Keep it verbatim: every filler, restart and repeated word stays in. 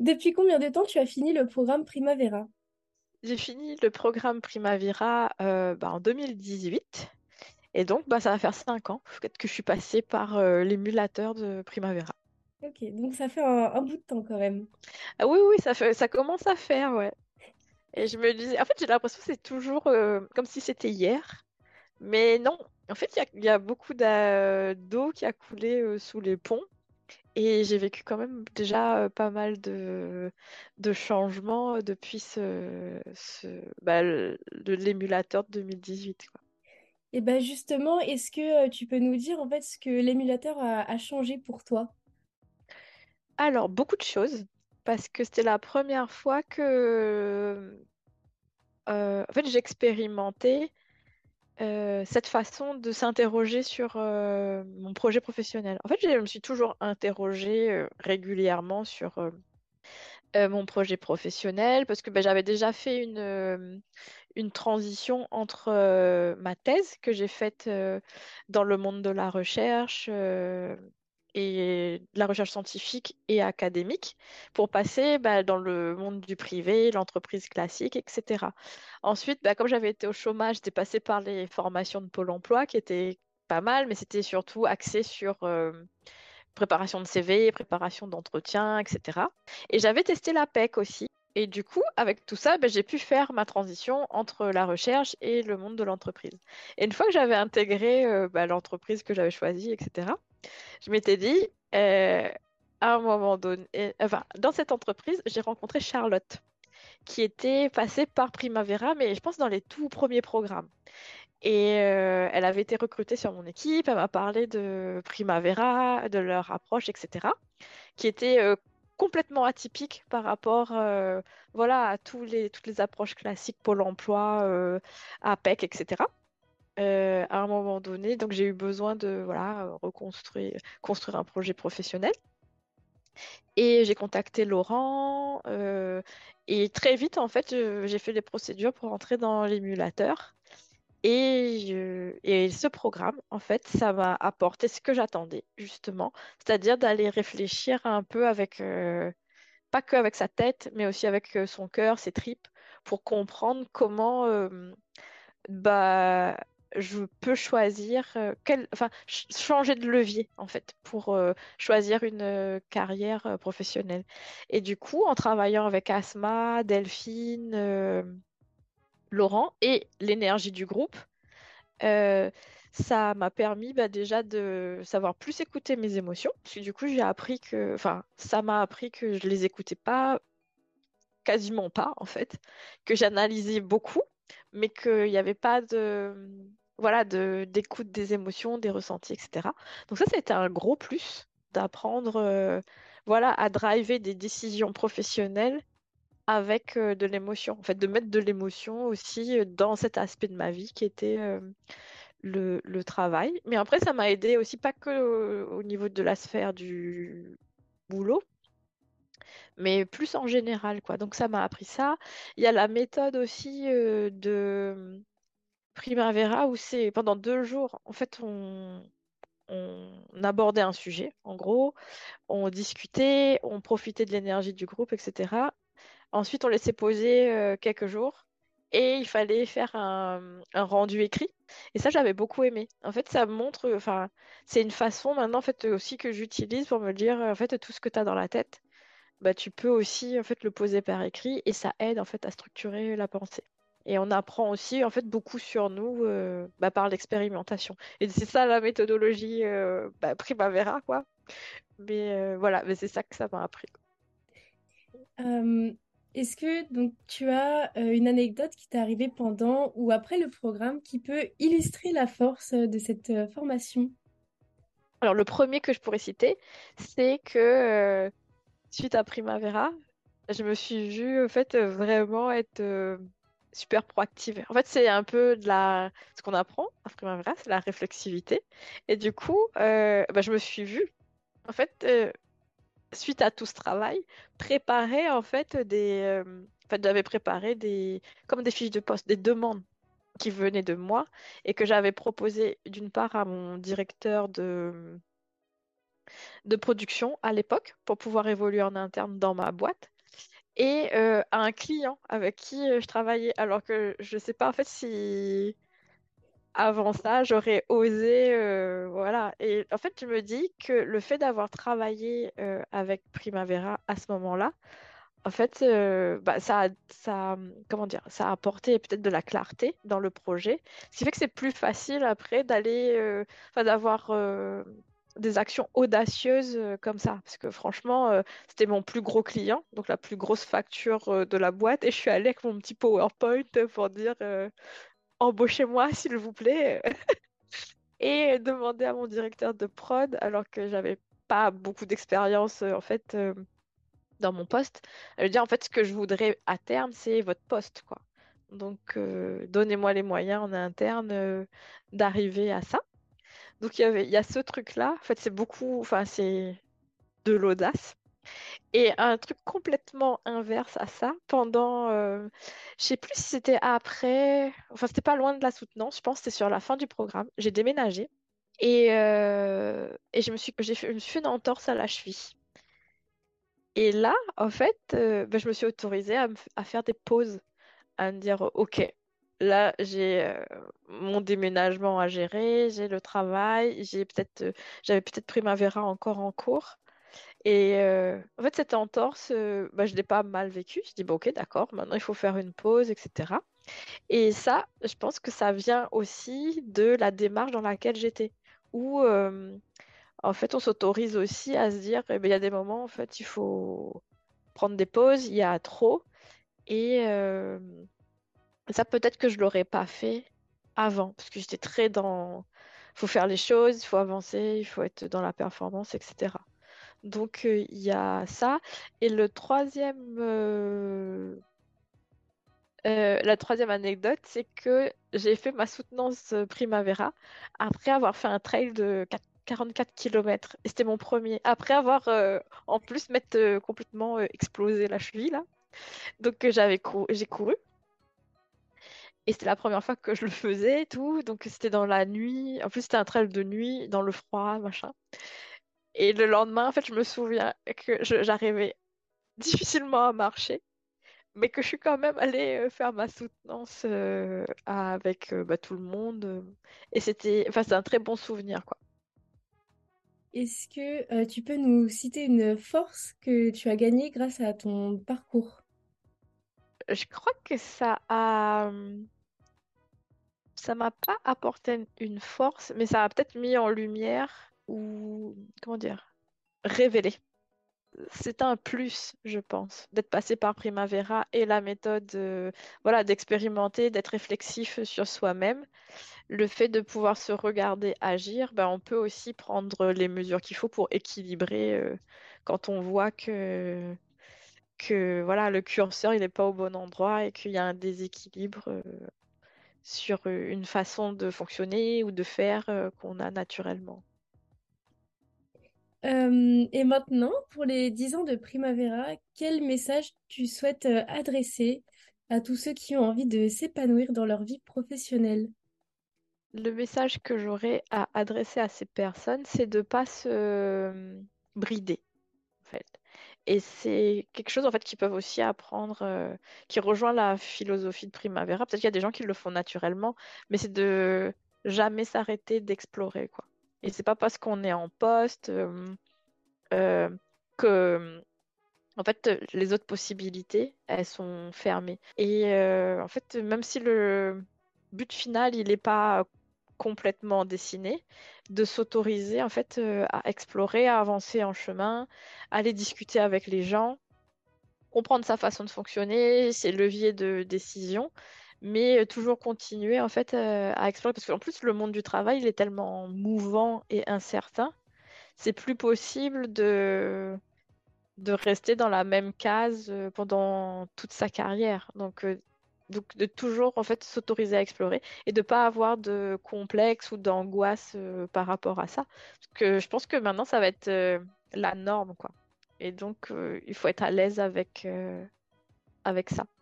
Depuis combien de temps tu as fini le programme Primavera? J'ai fini le programme Primavera euh, bah, en deux mille dix-huit et donc bah, ça va faire cinq ans peut-être que je suis passée par euh, l'émulateur de Primavera. Ok, donc ça fait un, un bout de temps quand même. Ah oui, oui, ça fait, ça commence à faire, ouais. Et je me disais, en fait, j'ai l'impression que c'est toujours euh, comme si c'était hier, mais non. En fait, il y a, il y a beaucoup d'a- d'eau qui a coulé euh, sous les ponts et j'ai vécu quand même déjà euh, pas mal de, de changements depuis ce, ce, bah, le- le- l'émulateur de deux mille dix-huit, quoi. Et ben justement, est-ce que euh, tu peux nous dire en fait ce que l'émulateur a, a changé pour toi? Alors, beaucoup de choses, parce que c'était la première fois que euh, en fait, j'expérimentais euh, cette façon de s'interroger sur euh, mon projet professionnel. En fait, je me suis toujours interrogée euh, régulièrement sur euh, euh, mon projet professionnel, parce que ben, j'avais déjà fait une, euh, une transition entre euh, ma thèse que j'ai faite euh, dans le monde de la recherche euh, et de la recherche scientifique et académique pour passer bah, dans le monde du privé, l'entreprise classique, et cetera. Ensuite, bah, comme j'avais été au chômage, j'étais passée par les formations de Pôle emploi qui étaient pas mal, mais c'était surtout axé sur euh, préparation de C V, préparation d'entretien, et cetera. Et j'avais testé la P E C aussi. Et du coup, avec tout ça, ben, j'ai pu faire ma transition entre la recherche et le monde de l'entreprise. Et une fois que j'avais intégré euh, bah, l'entreprise que j'avais choisie, et cetera, je m'étais dit, euh, à un moment donné, enfin, dans cette entreprise, j'ai rencontré Charlotte, qui était passée par Primavera, mais je pense dans les tout premiers programmes. Et euh, elle avait été recrutée sur mon équipe, elle m'a parlé de Primavera, de leur approche, et cetera, qui était euh, complètement atypique par rapport euh, voilà, à tous les, toutes les approches classiques Pôle emploi, euh, A P E C, et cetera. Euh, à un moment donné, donc j'ai eu besoin de voilà, reconstruire construire un projet professionnel. Et j'ai contacté Laurent euh, et très vite, en fait, je- j'ai fait les procédures pour entrer dans l'émulateur. Et, je- et ce programme, en fait, ça m'a apporté ce que j'attendais, justement, c'est-à-dire d'aller réfléchir un peu avec, euh, pas que avec sa tête, mais aussi avec euh, son cœur, ses tripes, pour comprendre comment euh, bah, je peux choisir, euh, quel, enfin, ch- changer de levier, en fait, pour euh, choisir une euh, carrière euh, professionnelle. Et du coup, en travaillant avec Asma, Delphine, euh, Laurent et l'énergie du groupe, euh, ça m'a permis bah, déjà de savoir plus écouter mes émotions. Parce que du coup, j'ai appris que, enfin, ça m'a appris que je les écoutais pas, quasiment pas en fait, que j'analysais beaucoup, mais qu'il n'y avait pas de, voilà, de d'écoute des émotions, des ressentis, et cetera. Donc ça, c'était un gros plus d'apprendre, euh, voilà, à driver des décisions professionnelles avec euh, de l'émotion. En fait, de mettre de l'émotion aussi euh, dans cet aspect de ma vie qui était euh, le, le travail. Mais après, ça m'a aidé aussi, pas que au, au niveau de la sphère du boulot, mais plus en général, quoi. Donc ça m'a appris ça. Il y a la méthode aussi euh, de Primavera où c'est pendant deux jours, en fait, on, on abordait un sujet, en gros, on discutait, on profitait de l'énergie du groupe, et cetera. Ensuite, on laissait poser euh, quelques jours et il fallait faire un, un rendu écrit. Et ça, j'avais beaucoup aimé. En fait, ça montre, enfin, c'est une façon maintenant en fait aussi que j'utilise pour me dire en fait tout ce que tu as dans la tête, bah tu peux aussi en fait le poser par écrit et ça aide en fait à structurer la pensée. Et on apprend aussi en fait beaucoup sur nous euh, bah, par l'expérimentation. Et c'est ça la méthodologie euh, bah, Primavera quoi. Mais euh, voilà, mais c'est ça que ça m'a appris. Euh, Est-ce que donc tu as euh, une anecdote qui t'est arrivée pendant ou après le programme qui peut illustrer la force euh, de cette euh, formation? Alors le premier que je pourrais citer, c'est que euh, suite à Primavera, je me suis vue en fait euh, vraiment être euh, super proactive. En fait, c'est un peu de la ce qu'on apprend à Primavera, c'est la réflexivité. Et du coup, euh, bah, je me suis vue en fait euh, suite à tout ce travail préparer en fait des euh, en fait, j'avais préparé des comme des fiches de poste, des demandes qui venaient de moi et que j'avais proposé d'une part à mon directeur de de production à l'époque pour pouvoir évoluer en interne dans ma boîte. et euh, à un client avec qui euh, je travaillais. Alors que je sais pas en fait si avant ça j'aurais osé, euh, voilà. Et en fait, je me dis que le fait d'avoir travaillé euh, avec Primavera à ce moment-là, en fait, euh, bah, ça, a- ça, a, comment dire, ça a apporté peut-être de la clarté dans le projet, ce qui fait que c'est plus facile après d'aller, euh, enfin, d'avoir euh, des actions audacieuses euh, comme ça. Parce que franchement, euh, c'était mon plus gros client, donc la plus grosse facture euh, de la boîte, et je suis allée avec mon petit PowerPoint pour dire euh, embauchez-moi, s'il vous plaît, et demander à mon directeur de prod, alors que j'avais pas beaucoup d'expérience euh, en fait. Euh, dans mon poste, elle veut dire en fait ce que je voudrais à terme, c'est votre poste, quoi. Donc, euh, donnez-moi les moyens en interne euh, d'arriver à ça. Donc, il y avait, il y a ce truc-là. En fait, c'est beaucoup, enfin, c'est de l'audace. Et un truc complètement inverse à ça, pendant, euh, je sais plus si c'était après, enfin, c'était pas loin de la soutenance, je pense que c'était sur la fin du programme. J'ai déménagé et, euh, et je me suis, j'ai fait, je me suis fait une entorse à la cheville. Et là, en fait, euh, ben, je me suis autorisée à, me f- à faire des pauses, à me dire, OK, là, j'ai euh, mon déménagement à gérer, j'ai le travail, j'ai peut-être, euh, j'avais peut-être Primavera encore en cours. Et euh, en fait, cette entorse, euh, ben, je ne l'ai pas mal vécue. Je dis, bon, OK, d'accord, maintenant il faut faire une pause, et cetera. Et ça, je pense que ça vient aussi de la démarche dans laquelle j'étais, où euh, en fait, on s'autorise aussi à se dire, eh ben, il y a des moments, en fait, il faut prendre des pauses, il y a trop. Et euh, ça, peut-être que je l'aurais pas fait avant, parce que j'étais très dans... Il faut faire les choses, il faut avancer, il faut être dans la performance, et cetera. Donc, euh, il y a ça. Et le troisième, euh, euh, la troisième anecdote, c'est que j'ai fait ma soutenance euh, Primavera après avoir fait un trail de quatre- quarante-quatre kilomètres. Et c'était mon premier. Après avoir, euh, en plus, m'être euh, complètement euh, explosé la cheville, là. Donc, euh, j'avais cou- j'ai couru. Et c'était la première fois que je le faisais et tout. Donc c'était dans la nuit. En plus, c'était un trail de nuit, dans le froid, machin. Et le lendemain, en fait, je me souviens que je- j'arrivais difficilement à marcher, mais que je suis quand même allée euh, faire ma soutenance euh, avec euh, bah, tout le monde. euh. Et c'était, enfin, c'est un très bon souvenir, quoi. Est-ce que euh, tu peux nous citer une force que tu as gagnée grâce à ton parcours? Je crois que ça a, hum, ça m'a pas apporté une une force, mais ça a peut-être mis en lumière ou, comment dire, révélé. C'est un plus, je pense, d'être passé par Primavera et la méthode, euh, voilà, d'expérimenter, d'être réflexif sur soi-même. Le fait de pouvoir se regarder agir, ben, on peut aussi prendre les mesures qu'il faut pour équilibrer euh, quand on voit que, que voilà, le curseur il n'est pas au bon endroit et qu'il y a un déséquilibre euh, sur euh, une façon de fonctionner ou de faire euh, qu'on a naturellement. Euh, et maintenant, pour les dix ans de Primavera, quel message tu souhaites euh, adresser à tous ceux qui ont envie de s'épanouir dans leur vie professionnelle? Le message que j'aurais à adresser à ces personnes, c'est de ne pas se euh, brider, en fait. Et c'est quelque chose en fait qu'ils peuvent aussi apprendre, euh, qui rejoint la philosophie de Primavera. Peut-être qu'il y a des gens qui le font naturellement, mais c'est de jamais s'arrêter d'explorer, quoi. Et c'est pas parce qu'on est en poste euh, euh, que en fait les autres possibilités, elles sont fermées. Et euh, en fait, même si le but final, il n'est pas complètement dessiné, de s'autoriser en fait euh, à explorer, à avancer en chemin, aller discuter avec les gens, comprendre sa façon de fonctionner, ses leviers de décision, mais euh, toujours continuer en fait euh, à explorer parce qu'en plus le monde du travail il est tellement mouvant et incertain, c'est plus possible de de rester dans la même case euh, pendant toute sa carrière. Donc, euh, donc de toujours en fait s'autoriser à explorer et de pas avoir de complexe ou d'angoisse euh, par rapport à ça. Parce que je pense que maintenant ça va être euh, la norme, quoi. Et donc euh, il faut être à l'aise avec, euh, avec ça.